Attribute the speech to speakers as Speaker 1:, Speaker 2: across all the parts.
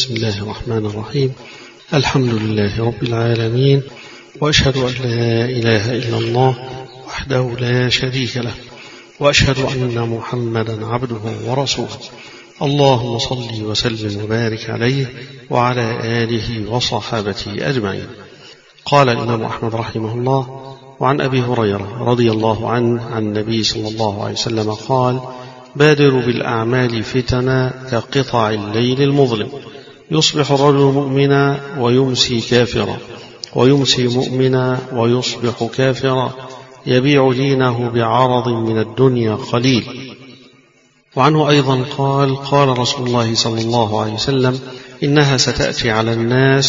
Speaker 1: بسم الله الرحمن الرحيم. الحمد لله رب العالمين، وأشهد أن لا إله إلا الله وحده لا شريك له، وأشهد أن محمدا عبده ورسوله. اللهم صل وسلم وبارك عليه وعلى آله وصحابته أجمعين. قال الإمام أحمد رحمه الله: وعن أبي هريرة رضي الله عنه عن النبي صلى الله عليه وسلم قال: بادروا بالأعمال فتنا كقطع الليل المظلم، يصبح الرجل مؤمنا ويمسي كافرا، ويمسي مؤمنا ويصبح كافرا، يبيع دينه بعرض من الدنيا قليل. وعنه أيضا قال: قال رسول الله صلى الله عليه وسلم: إنها ستأتي على الناس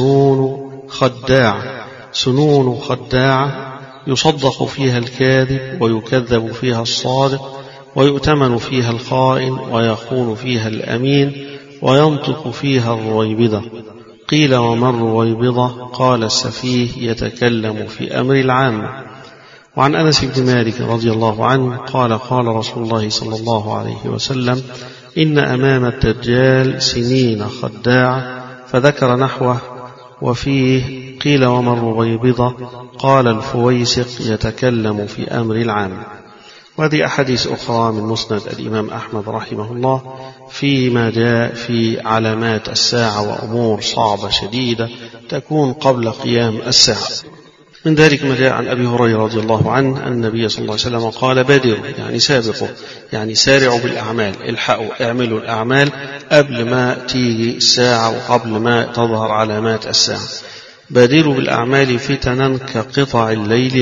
Speaker 1: سنون خداعة يصدق فيها الكاذب ويكذب فيها الصادق، ويؤتمن فيها الخائن ويخون فيها الأمين، وينطق فيها الرويبضة. قيل: وما الرويبضة؟ قال: السفيه يتكلم في أمر العامة. وعن أنس بن مالك رضي الله عنه قال: قال رسول الله صلى الله عليه وسلم: إن أمام الدجال سنين خداعة، فذكر نحوه، وفيه قيل: وما الرويبضة؟ قال: الفويسق يتكلم في أمر العامة. وهذه أحاديث أخرى من مسند الإمام أحمد رحمه الله فيما جاء في علامات الساعة وأمور صعبة شديدة تكون قبل قيام الساعة. من ذلك ما جاء عن أبي هريرة رضي الله عنه أن النبي صلى الله عليه وسلم قال: بادروا، يعني سابقوا، يعني سارعوا بالأعمال، الحقوا، اعملوا الأعمال قبل ما تيجي الساعة وقبل ما تظهر علامات الساعة. بادروا بالأعمال فتنا كقطع الليل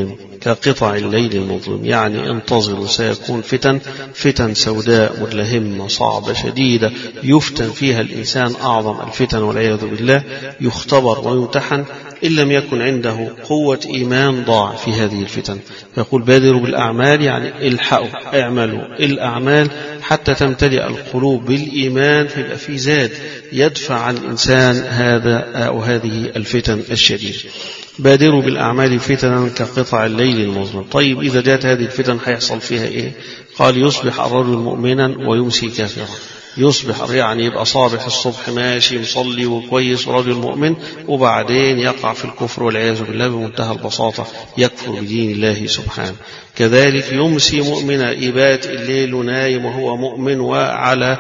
Speaker 1: المظلم، يعني انتظروا، سيكون فتن سوداء مدلهمة صعبة شديدة يفتن فيها الإنسان أعظم الفتن والعياذ بالله، يختبر ويمتحن، إن لم يكن عنده قوة إيمان ضاع في هذه الفتن. فيقول: بادروا بالأعمال، يعني الحقوا، اعملوا الأعمال حتى تمتلئ القلوب بالإيمان، فيبقى في زاد يدفع عن الإنسان هذا أو هذه الفتن الشديدة. بادروا بالأعمال فتنا كقطع الليل المظلم. طيب، إذا جاءت هذه الفتن هيحصل فيها إيه؟ قال: يصبح الرجل مؤمنا ويمسي كافرا. يصبح يعني يبقى صابح الصبح ماشي مصلي وكويس ورجل مؤمن، وبعدين يقع في الكفر والعياذ بالله بمنتهى البساطة، يكفر بدين الله سبحانه. كذلك يمسي مؤمنا، يبات الليل نايم وهو مؤمن وعلى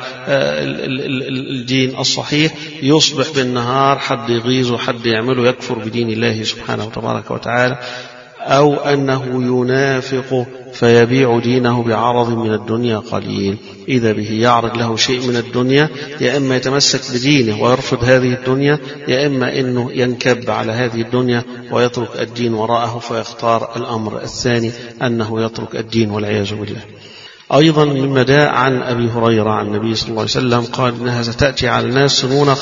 Speaker 1: الدين الصحيح، يصبح بالنهار حد يغيظه حد يعمله يكفر بدين الله سبحانه وتبارك وتعالى. أو أنه ينافق فيبيع دينه بعرض من الدنيا قليل، إذا به يعرض له شيء من الدنيا، يا إما يتمسك بدينه ويرفض هذه الدنيا، يا إما أنه ينكب على هذه الدنيا ويترك الدين وراءه، فيختار الأمر الثاني أنه يترك الدين والعياذ بالله. أيضا مما جاء عن أبي هريرة عن النبي صلى الله عليه وسلم قال: إنها ستأتي على الناس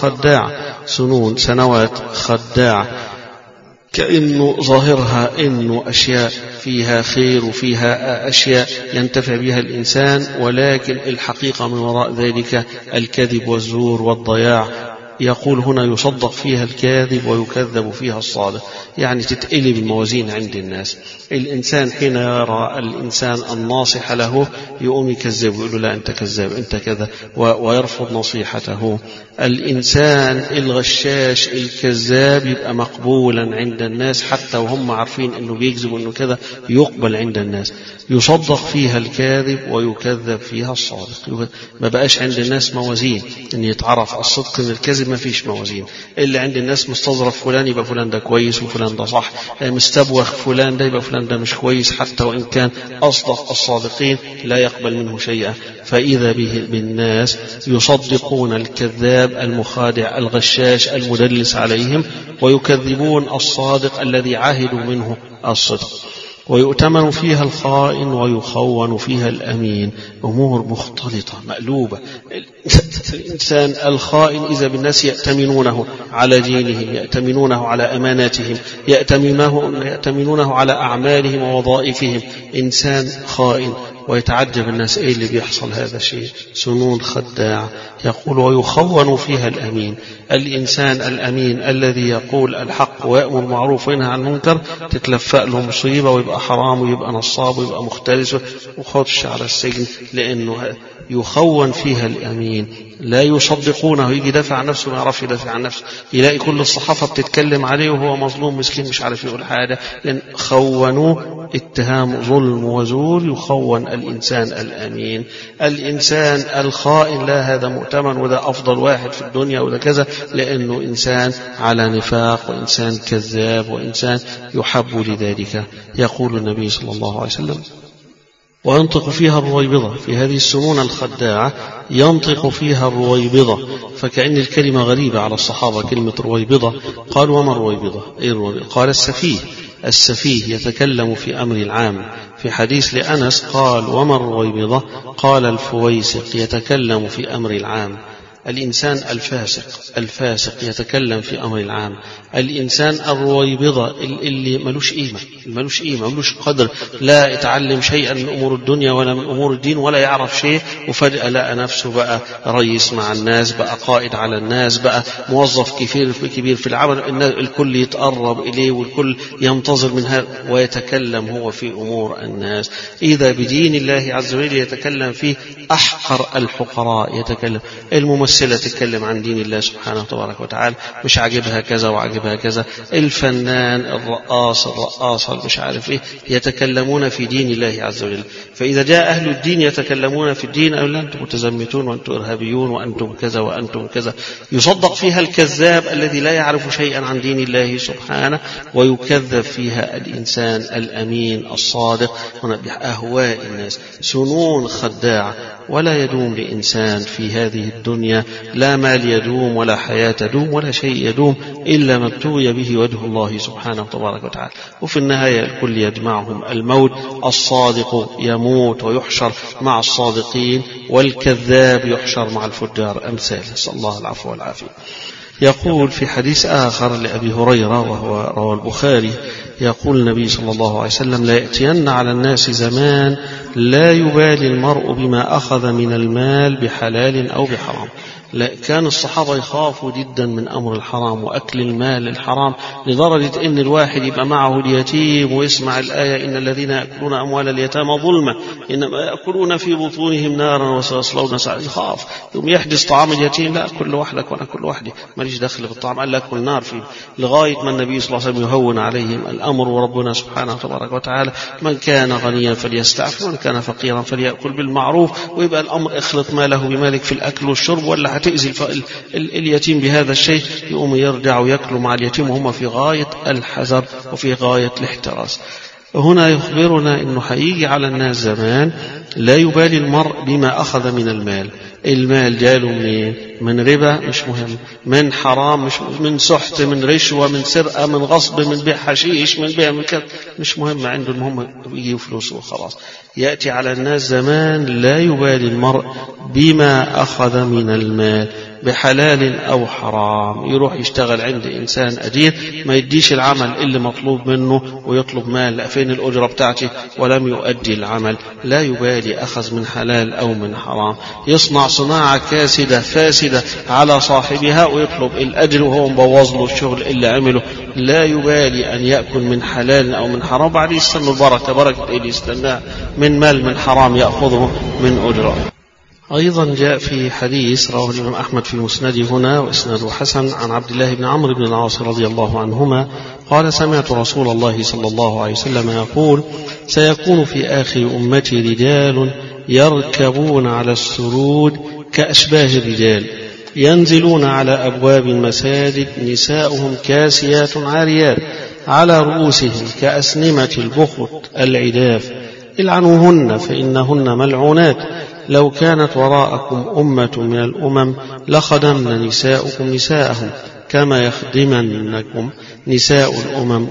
Speaker 1: سنوات خداعة، كأنه ظاهرها إنه أشياء فيها خير وفيها أشياء ينتفع بها الإنسان، ولكن الحقيقة من وراء ذلك الكذب والزور والضياع. يقول هنا: يصدق فيها الكاذب ويكذب فيها الصادق، يعني تتقلب الموازين عند الناس. الإنسان حين يرى الإنسان الناصح له يقوم يكذب ويقول له: لا، أنت كذاب، أنت كذا، ويرفض نصيحته. الإنسان الغشاش الكذاب يبقى مقبولا عند الناس، حتى وهم عارفين أنه بيكذب وأنه كذا يقبل عند الناس. يصدق فيها الكاذب ويكذب فيها الصادق. ما بقاش عند الناس موازين أن يتعرف الصدق من الكذب، ما فيش موازين. اللي عند الناس مستظرف فلان يبقى فلان ده كويس وفلان ده صح، مستبوخ فلان ده يبقى فلان ده مش كويس، حتى وإن كان أصدق الصادقين لا يقبل منه شيئا. فإذا بالناس يصدقون الكذاب المخادع الغشاش المدلس عليهم، ويكذبون الصادق الذي عاهدوا منه الصدق. ويؤتمن فيها الخائن ويخون فيها الأمين. أمور مختلطة مقلوبة. الإنسان الخائن إذا بالناس يأتمنونه على دينهم، يأتمنونه على أماناتهم، يأتمنونه على أعمالهم ووظائفهم. إنسان خائن، ويتعجب الناس إيه اللي بيحصل. هذا شيء سنون خداع. يقول: ويخون فيها الأمين. الإنسان الأمين الذي يقول الحق ويأمر بالمعروف وينهى عن المنكر، تتلفق له مصيبة ويبقى حرام ويبقى نصاب ويبقى مختلس وخدش على السجن، لأنه يخون فيها الأمين. لا يصدقونه، يجي يدافع عن نفسه ما يعرفش يدافع عن نفسه، يلاقي كل الصحافة بتتكلم عليه وهو مظلوم مسكين مش عارف يقول حاجة، لأن خونوه اتهام ظلم وزور، يخون الإنسان الأمين. الإنسان الخائن لا، هذا مؤتمن وده أفضل واحد في الدنيا وده كذا، لأنه إنسان على نفاق وإنسان كذاب وإنسان يحب لذلك. يقول النبي صلى الله عليه وسلم: وينطق فيها الرويبضة، في هذه السنون الخداعة ينطق فيها الرويبضة، فكأن الكلمة غريبة على الصحابة كلمة رويبضة. قال: وما الرويبضة؟ قال: السفيه يتكلم في أمر العام. في حديث لأنس قال: وما الرويبضة؟ قال: الفويسق يتكلم في أمر العام. الإنسان الفاسق يتكلم في أمر العام. الإنسان الرويبضة اللي ملوش قيمة ملوش قدر، لا يتعلم شيئا من أمور الدنيا ولا من أمور الدين ولا يعرف شيء، وفجأة لقى نفسه بقى رئيس مع الناس، بقى قائد على الناس، بقى موظف كبير في العمل، الكل يتقرب إليه والكل ينتظر من هذا، ويتكلم هو في أمور الناس. إذا بدين الله عز وجل يتكلم فيه أحقر الحقراء، يتكلم الممثلة تتكلم عن دين الله سبحانه وتبارك وتعالى، مش عاجبها كذا وعاجبها كذا، الفنان الرقاصة مش عارف ايه، يتكلمون في دين الله عز وجل. فإذا جاء أهل الدين يتكلمون في الدين، أو لا أنتم متزمتون وأنتم إرهابيون وأنتم كذا وأنتم كذا، يصدق فيها الكذاب الذي لا يعرف شيئا عن دين الله سبحانه، ويكذب فيها الإنسان الأمين الصادق بأهواء الناس. سنون خداعة، ولا يدوم لإنسان في هذه الدنيا، لا مال يدوم ولا حياة تدوم ولا شيء يدوم إلا ما ابتغي به وجه الله سبحانه وتبارك وتعالى. وفي النهاية الكل يجمعهم الموت، الصادق يموت ويحشر مع الصادقين، والكذاب يحشر مع الفجار أمثال. نسأل الله العفو والعافية. يقول في حديث آخر لأبي هريرة وهو رواه البخاري، يقول النبي صلى الله عليه وسلم: لا يأتين على الناس زمان لا يبالي المرء بما أخذ من المال بحلال أو بحرام. لا، كان الصحابة يخافوا جدا من أمر الحرام وأكل المال الحرام، لدرجة أن الواحد يبقى معه اليتيم ويسمع الآية: إن الذين يأكلون أموال اليتامى ظلما إنما يأكلون في بطونهم نارا وسيصلون سعيرا. يخاف يوم يحدث طعام اليتيم: لا، كل وحدك وأنا كل وحدي، ماليش دخل بالطعام، قال: لا، كل نار فيه. لغاية ما النبي صلى الله عليه وسلم يهون عليهم الأمر، وربنا سبحانه وتبارك وتعالى: من كان غنيا فليستعفف ومن كان فقيرا فليأكل بالمعروف. ويبقى الأمر اخلط ماله بمالك في الأكل والشرب، ولا هتأذي اليتيم بهذا الشيء، يقوم يرجع ويأكلوا مع اليتيم وهم في غاية الحذر وفي غاية الاحتراس. هنا يخبرنا أنه هيجي على الناس زمان لا يبالي المرء بما أخذ من المال. المال جاله من ربا مش مهم، من حرام مش مهم، من سحت، من رشوة، من سرقة، من غصب، من بيع حشيش، من بيع من كذا، مش مهم عنده، المهم يجي فلوسه وخلاص. يأتي على الناس زمان لا يبالي المرء بما أخذ من المال بحلال أو حرام. يروح يشتغل عند إنسان أجير ما يديش العمل اللي مطلوب منه ويطلب مال: لا، فين الأجرة بتاعتي؟ ولم يؤدي العمل. لا يبالي أخذ من حلال أو من حرام. يصنع صناعة كاسدة فاسدة على صاحبها ويطلب الأجر وهو مبوظ له الشغل اللي عمله. لا يبالي أن يأكل من حلال أو من حرام، بعد يستنى بركة اللي يستناه من مال من حرام يأخذه من أجرة. أيضا جاء في حديث رواه الإمام أحمد في مسنده هنا وإسناده حسن عن عبد الله بن عمرو بن العاص رضي الله عنهما قال: سمعت رسول الله صلى الله عليه وسلم يقول: سيكون في آخر أمتي رجال يركبون على السرود كأشباه الرجال، ينزلون على أبواب المساجد نساؤهم كاسيات عاريات، على رؤوسهم كأسنمة البخت العداف، العنوهن فإنهن ملعونات. لو كانت وراءكم أمة من الأمم لخدمن نساؤكم نساءهم كما يخدمنكم نساء الأمم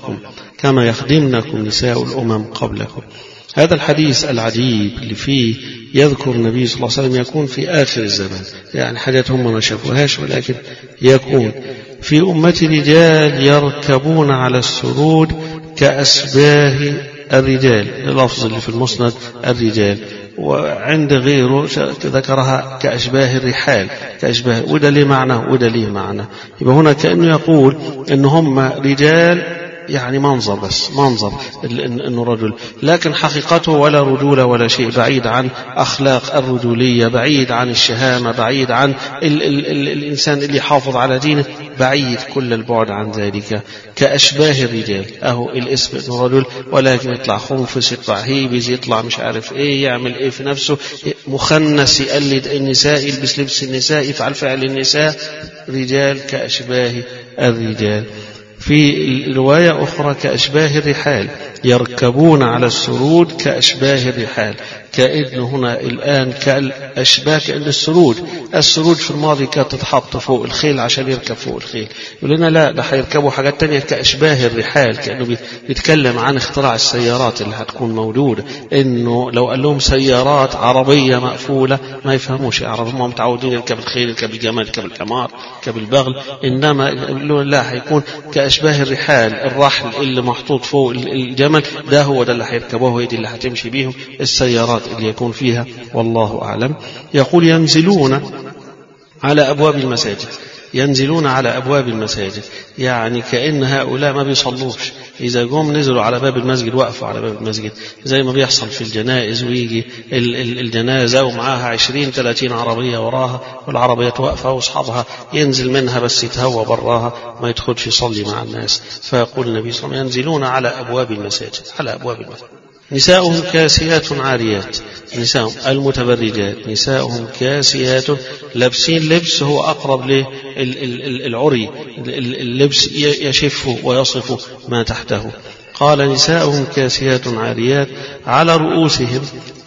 Speaker 1: قبلكم. هذا الحديث العجيب اللي فيه يذكر النبي صلى الله عليه وسلم يكون في آخر الزمان، يعني حاجات هم ما شافوهاش، ولكن يكون في أمة رجال يركبون على السرود كأشباه الرجال، اللفظ اللي في المسند الرجال، وعند غيره ذكرها كأشباه الرحال، كأشباه، وده ليه معنى وده ليه معنى. يبقى هنا كأنه يقول إن هم رجال يعني منظر بس، منظر إنه رجل، لكن حقيقته ولا رجولة ولا شيء، بعيد عن أخلاق الرجولية، بعيد عن الشهامة، بعيد عن الإنسان اللي يحافظ على دينه، بعيد كل البعد عن ذلك. كأشباه الرجال، أهو الاسم إنه رجل ولكن يطلع خنفس، يطلع هيبز، يطلع مش عارف إيه، يعمل إيه في نفسه، مخنث، يقلد النساء، يلبس لبس النساء، يفعل فعل النساء. رجال كأشباه الرجال. في رواية أخرى كأشباه الرحال، يركبون على السرود كأشباه الرحال، كأن هنا الآن كالأشباه كأن السرود في الماضي كانت تتحط فوق الخيل عشان يركب فوق الخيل، يقول لنا لا، ده هيركبوا حاجات تانية كأشباه الرحال، كأنه بيتكلم عن اختراع السيارات اللي هتكون موجودة، إنه لو قال لهم سيارات عربية مقفولة ما يفهموش العرب، هم متعودين يركب الخيل، يركب الجمال، يركب الحمار، يركب البغل، إنما يقولون لا، هيكون كأشباه الرحال، الرحل اللي محطوط فوق الجمل ده هو ده اللي هيركبوه، وهي دي اللي هتمشي بيهم السيارات اللي يكون فيها، والله أعلم. يقول ينزلون على أبواب المساجد، ينزلون على أبواب المساجد، يعني كأن هؤلاء ما بيصلوش، إذا جم نزلوا على باب المسجد، وقفوا على باب المسجد، زي ما بيحصل في الجنائز، ويجي الجنازة ومعاها 20-30 عربية وراها، والعربية واقفة وأصحابها ينزل منها بس يتهوى براها، ما يدخلش يصلي مع الناس. فيقول النبي صلى الله عليه وسلم ينزلون على أبواب المساجد، على أبواب المساجد. نساؤهم كاسيات عاريات، نساؤهم المتبرجات، نساؤهم كاسيات، لابسين لبس هو أقرب للعري، اللبس يشف ويصف ما تحته. قال نساؤهم كاسيات عاريات على رؤوسهم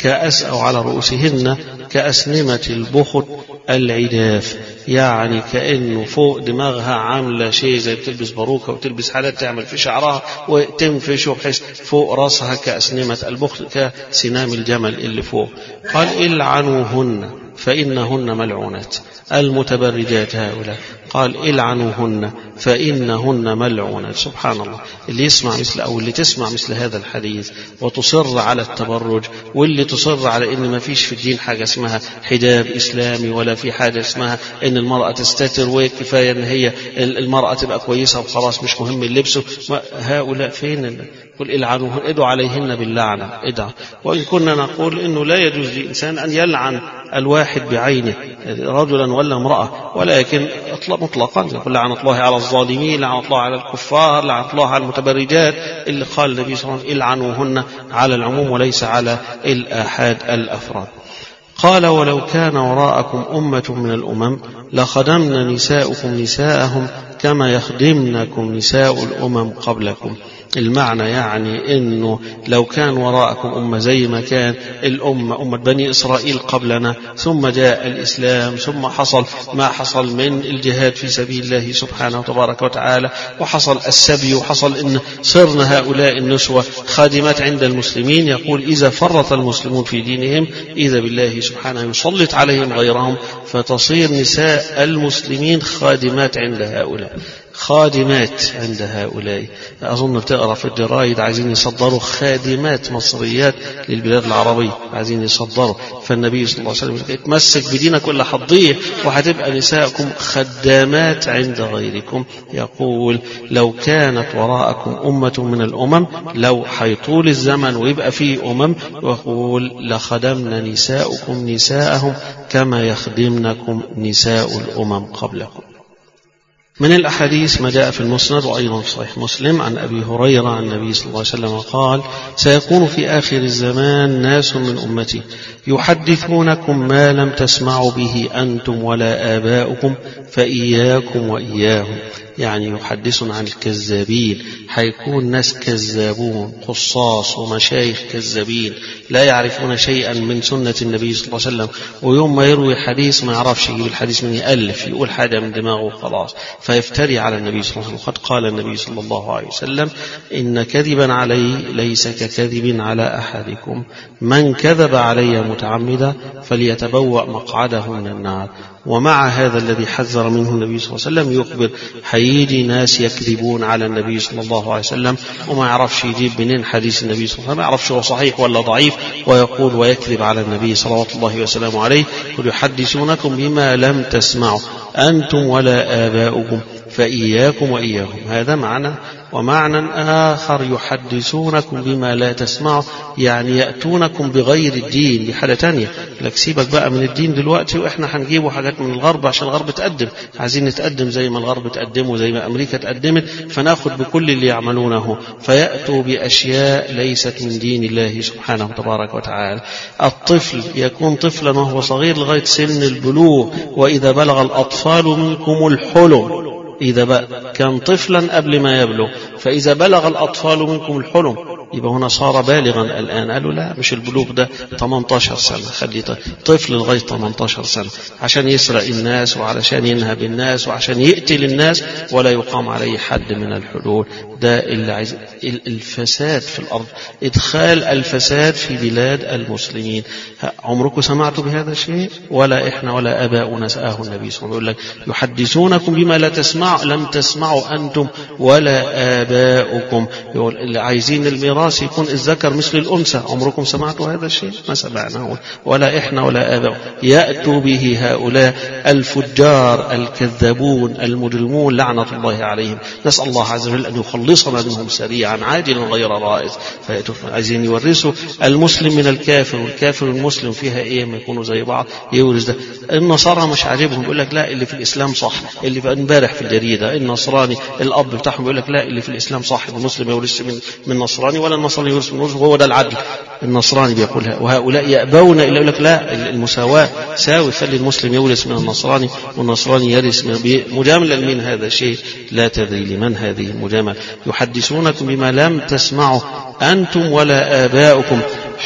Speaker 1: أو على رؤوسهن كأسنمة البخت العداف، يعني كأنه فوق دماغها عاملة شيء زي بتلبس باروكة وتلبس حالات تعمل في شعرها وتنفشه، بحيث فوق رأسها كأسنمة البخت، كسنام الجمل اللي فوق. قال إلعنوهن فإنهن ملعونات، المتبرجات هؤلاء، قال إلعنوهن فإنهن ملعونات. سبحان الله، اللي يسمع اللي تسمع مثل هذا الحديث وتصر على التبرج، واللي تصر على إن ما فيش في الدين حاجة اسمها حجاب إسلامي، ولا في حاجة اسمها إن المرأة تستتر وكفاية إن هي المرأة تبقى كويسة وخلاص مش مهم اللبس، هؤلاء فين؟ قل إلعنوهن، ادعوا عليهن باللعنة، ادعوا. وإن كنا نقول إنه لا يجوز للإنسان أن يلعن الواحد بعينه، رجلا ولا امرأة، ولكن مطلقا يقول لعنة الله على الظالمين، لعنة الله على الكفار، لعنة الله على المتبرجات، اللي قال النبي صلى الله عليه وسلم إلعنوهن على العموم وليس على الآحاد الأفراد. قال ولو كان وراءكم أمة من الأمم لخدمن نساؤكم نساءهم كما يخدمنكم نساء الأمم قبلكم. المعنى يعني إنه لو كان وراءكم أمة زي ما كان أمة بني إسرائيل قبلنا، ثم جاء الإسلام، ثم حصل ما حصل من الجهاد في سبيل الله سبحانه وتبارك وتعالى، وحصل السبي، وحصل إن صرنا هؤلاء النسوة خادمات عند المسلمين. يقول إذا فرط المسلمون في دينهم إذا بالله سبحانه يسلط عليهم غيرهم، فتصير نساء المسلمين خادمات عند هؤلاء، خادمات عند هؤلاء. أظن بتقرأ في الجرايد عايزين يصدروا خادمات مصريات للبلاد العربية، عايزين يصدروا. فالنبي صلى الله عليه وسلم يتمسك بدينك ولا حضيه، وهتبقى نساءكم خدامات عند غيركم. يقول لو كانت وراءكم أمة من الأمم، لو حيطول الزمن ويبقى فيه أمم، ويقول لخدمنا نساؤكم نساءهم كما يخدمنكم نساء الأمم قبلكم. من الأحاديث ما جاء في المسند وأيضا في صحيح مسلم عن أبي هريرة عن النبي صلى الله عليه وسلم قال سيكون في آخر الزمان ناس من أمتي يحدثونكم ما لم تسمعوا به أنتم ولا آباؤكم فإياكم وإياهم، يعني يحدثون عن الكذابين، حيكون ناس كذابون قصاص ومشايخ كذابين لا يعرفون شيئا من سنة النبي صلى الله عليه وسلم، ويوم ما يروي حديث ما يعرفش يجيب الحديث من يألف، يقول حاجة من دماغه خلاص فيفتري على النبي صلى الله عليه وسلم. وقد قال النبي صلى الله عليه وسلم إن كذبا علي ليس ككذب على أحدكم، من كذب علي متعمدا فليتبوأ مقعده من النار. ومع هذا الذي حذر منه النبي صلى الله عليه وسلم يخبر هيجي ناس يكذبون على النبي صلى الله عليه وسلم وما يعرفش يجيب منين حديث النبي صلى الله عليه وسلم، ما يعرفش هو صحيح ولا ضعيف، ويقول ويكذب على النبي صلوات الله وسلامه عليه، يحدثونكم بما لم تسمعوا أنتم ولا آباؤكم فإياكم وإياهم. هذا معنى ومعنى آخر يحدثونكم بما لا تسمعوا، يعني يأتونكم بغير الدين. دي حالة تانية، لك سيبك بقى من الدين دلوقتي وإحنا هنجيبوا حاجات من الغرب عشان الغرب تقدم، عايزين نتقدم زي ما الغرب تقدموا، زي ما أمريكا تقدمت، فناخد بكل اللي يعملونه، فيأتوا بأشياء ليست من دين الله سبحانه تبارك وتعالى. الطفل يكون طفلا وهو صغير لغاية سن البلوغ، وإذا بلغ الأطفال منكم الحلم، إذا بقى كان طفلا قبل ما يبلغ، فإذا بلغ الأطفال منكم الحلم يبقى هنا صار بالغا الآن. قالوا لا، مش البلوغ ده 18 سنة، خلي طفل لغاية 18 سنة عشان يسرق الناس وعشان ينهب الناس وعشان يقتل الناس ولا يقام عليه حد من الحدود. ده اللي عايز الفساد في الأرض، إدخال الفساد في بلاد المسلمين. عمركم سمعتوا بهذا الشيء؟ ولا إحنا ولا آباؤنا سآه النبي صلى الله عليه وسلم. يقول لك يحدثونكم بما لا تسمع، لم تسمعوا أنتم ولا آباؤكم. يقول اللي عايزين الميراث يكون الذكر مثل الأنثى. عمركم سمعتوا هذا الشيء؟ ما سمعناه ولا إحنا ولا آباؤنا. يأتوا به هؤلاء الفجار الكذابون المجرمون لعنة الله عليهم. نسأل الله عز وجل أن يخلصنا منهم سريعا عاجلا غير رائز. عايزين يورثوا المسلم من الكافر، والكافر المسلم فيها إيه؟ ما يكونوا زي بعض، يورث ده. النصارى مش عاجبهم، يقول لك لا اللي في الإسلام صح. اللي بقى امبارح في الجريدة النصراني الأب بتاعهم يقول لك لا اللي في الإسلام صح، المسلم يورث من نصراني ولا النصراني يورث من مسلم، هو ده العدل. النصراني بيقولها، وهؤلاء يأبون إلا يقول لك لا المساواة ساوي، خلي المسلم يورث من النصراني والنصراني يرث من مجاملة. من هذا شيء لا تدري لمن هذه المجاملة. يحدثونكم بما لم تسمعوا أنتم ولا آباؤكم.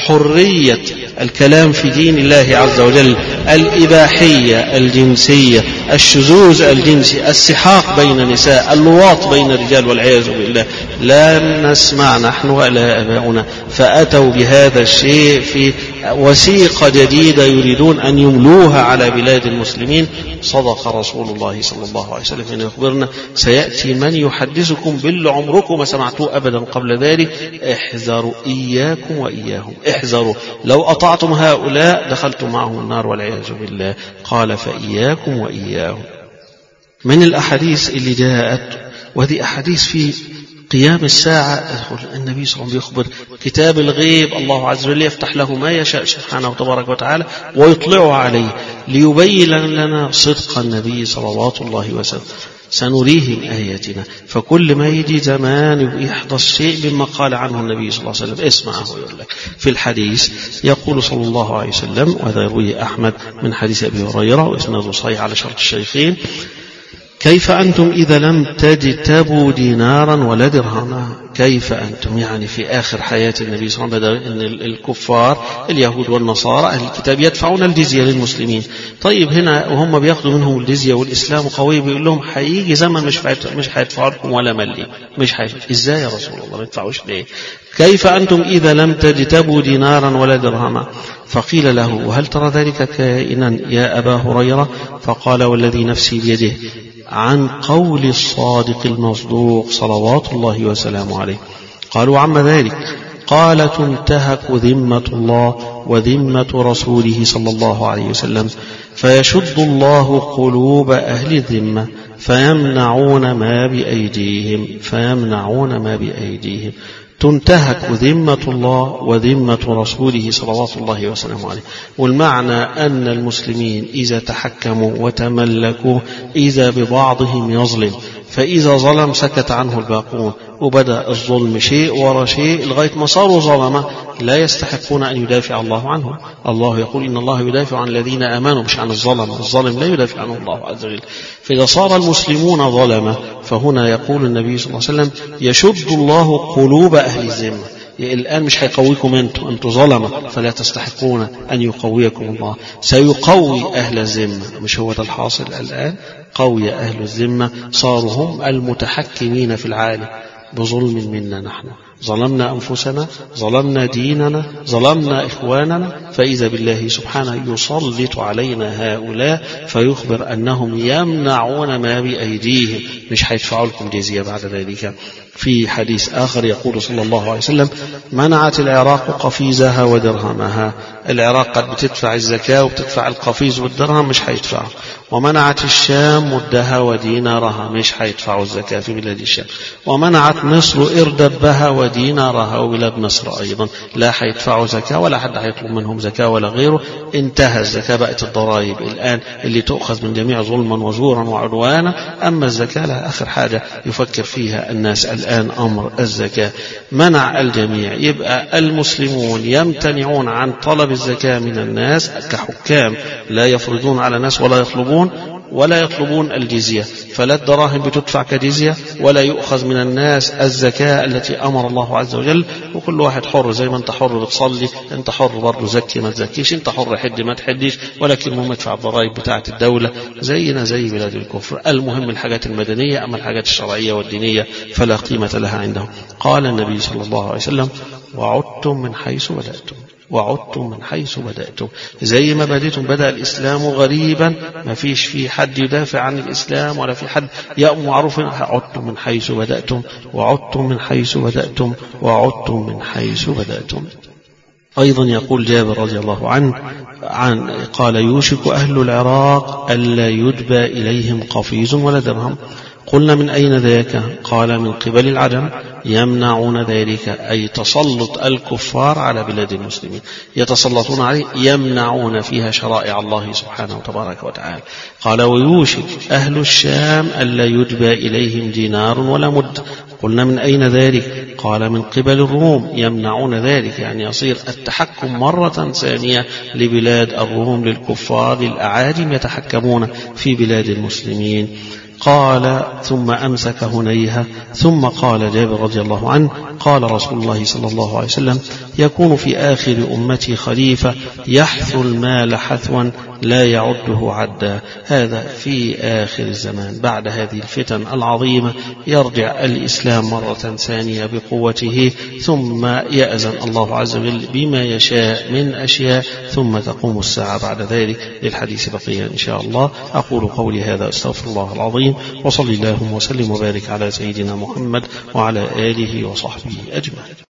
Speaker 1: حرية الكلام في دين الله عز وجل، الإباحية الجنسية، الشذوذ الجنسي، السحاق بين النساء، اللواط بين الرجال والعياذ بالله، لا نسمع نحن ولا آباؤنا. فأتوا بهذا الشيء في وثيقة جديدة يريدون أن يملوها على بلاد المسلمين. صدق رسول الله صلى الله عليه وسلم أن يخبرنا سيأتي من يحدثكم باللي عمركم ما سمعتوه أبدا قبل ذلك. احذروا إياكم وإياهم، احذروا، لو أطعتم هؤلاء دخلتم معهم النار والعياذ بالله. قال فإياكم وإياهم. من الأحاديث اللي جاءت، وهذه أحاديث في قيام الساعة، النبي صلى الله عليه وسلم يخبر كتاب الغيب الله عز وجل يفتح له ما يشاء سبحانه تبارك وتعالى ويطلعه عليه ليبين لنا صدق النبي صلوات الله وسلم. سنريهم آياتنا. فكل ما يجي زمان يحدث شيء مما قال عنه النبي صلى الله عليه وسلم اسمعه. يقول لك في الحديث يقول صلى الله عليه وسلم، وهذا يرويه أحمد من حديث أبي هريرة وإسناده صحيح على شرط الشيخين: كيف أنتم إذا لم تجتبوا دينارا ولا درهما؟ كيف أنتم يعني في آخر حياة النبي صلى الله عليه وسلم أن الكفار اليهود والنصارى أهل الكتاب يدفعون الجزية للمسلمين. طيب هنا وهم بياخذوا منهم الجزية والإسلام قوي، بيقول لهم هيجي زمن مش هيدفعوا لكم ولا ملي، مش هيدفعوا. إزاي يا رسول الله ما يدفعوش ليه؟ كيف أنتم إذا لم تجتبوا دينارا ولا درهما؟ فقيل له: وهل ترى ذلك كائنا يا أبا هريرة؟ فقال: والذي نفسي بيده، عن قول الصادق المصدوق صلوات الله وسلامه عليه. قالوا: عما ذلك؟ قال: تنتهك ذمة الله وذمة رسوله صلى الله عليه وسلم، فيشد الله قلوب أهل الذمة فيمنعون ما بأيديهم. تنتهك ذمة الله وذمة رسوله صلوات الله وسلامه عليه. والمعنى أن المسلمين إذا تحكموا وتملكوا إذا ببعضهم يظلم، فإذا ظلم سكت عنه الباقون، وبدأ الظلم شيء ورا شيء لغاية ما صاروا ظلمة لا يستحقون أن يدافع الله عنهم. الله يقول: إن الله يدافع عن الذين آمنوا، مش عن الظلم. الظالم لا يدافع عنه الله عز وجل. فإذا صار المسلمون ظلمة، فهنا يقول النبي صلى الله عليه وسلم: يشد الله قلوب أهل الذمة. الآن مش هيقويكم أنتم ظلمة، فلا تستحقون أن يقويكم الله. سيقوي أهل الذمة. مش هو ده الحاصل الآن؟ قوي أهل الذمة، صاروا هم المتحكمين في العالم بظلم منا. نحن ظلمنا أنفسنا، ظلمنا ديننا، ظلمنا إخواننا، فإذا بالله سبحانه يسلط علينا هؤلاء فيخبر أنهم يمنعون ما بأيديهم، مش هيدفعوا لكم جزية بعد ذلك. في حديث آخر يقول صلى الله عليه وسلم: منعت العراق قفيزها ودرهمها. العراق قد بتدفع الزكاة وبتدفع القفيز والدرهم، مش هيدفعوا. ومنعت الشام مدها ودينارها، مش هيدفعوا الزكاة في بلاد الشام. ومنعت مصر إردبها ودينارها، وبلاد مصر أيضا لا هيدفعوا زكاة ولا حد هيطلب منهم زكاة ولا غيره. انتهى الزكاة، بقت الضرائب الآن اللي تؤخذ من جميع ظلما وزورا وعدوانا. أما الزكاة لها آخر حاجة يفكر فيها الناس الآن أمر الزكاة. منع الجميع، يبقى المسلمون يمتنعون عن طلب الزكاة من الناس كحكام، لا يفرضون على الناس ولا يطلبون الجزية، فلا الدراهم بتدفع كجزية ولا يؤخذ من الناس الزكاة التي أمر الله عز وجل. وكل واحد حر، زي ما انت حر بتصلي انت حر برضه، زكي ما تزكيش، انت حر حد ما تحدش، ولكن المهم ادفع الضرائب بتاعة الدولة زينا زي بلاد الكفر. المهم الحاجات المدنية، أما الحاجات الشرعية والدينية فلا قيمة لها عندهم. قال النبي صلى الله عليه وسلم: وعدتم من حيث بدأتم، وعدتم من حيث بدأتم. زي ما بدأتم، بدأ الإسلام غريبا، ما فيش في حد يدافع عن الإسلام ولا في حد يأمر معروف. عدتم من حيث بدأتم، وعدتم من حيث بدأتم، وعدتم من حيث بدأتم. أيضا يقول جابر رضي الله عنه قال: يوشك أهل العراق ألا يدبى إليهم قفيز ولا درهم. قلنا: من أين ذاك؟ قال: من قبل العجم، يمنعون ذلك، أي تسلط الكفار على بلاد المسلمين، يتسلطون عليه، يمنعون فيها شرائع الله سبحانه وتبارك وتعالى. قال: ويوشك أهل الشام ألا يدبى إليهم دينار ولا مد. قلنا: من أين ذلك؟ قال: من قبل الروم، يمنعون ذلك، يعني يصير التحكم مرة ثانية لبلاد الروم، للكفار للأعاجم يتحكمون في بلاد المسلمين. قال: ثم أمسك هنيها، ثم قال جابر رضي الله عنه: قال رسول الله صلى الله عليه وسلم: يكون في آخر أمتي خليفة يحث المال حثوا لا يعده عدا. هذا في آخر الزمان، بعد هذه الفتن العظيمة يرجع الإسلام مرة ثانية بقوته، ثم يأذن الله عز وجل بما يشاء من أشياء، ثم تقوم الساعة بعد ذلك. للحديث بقية إن شاء الله. أقول قولي هذا، أستغفر الله العظيم، وصلي اللهم وسلم وبارك على سيدنا محمد وعلى آله وصحبه أجمعين.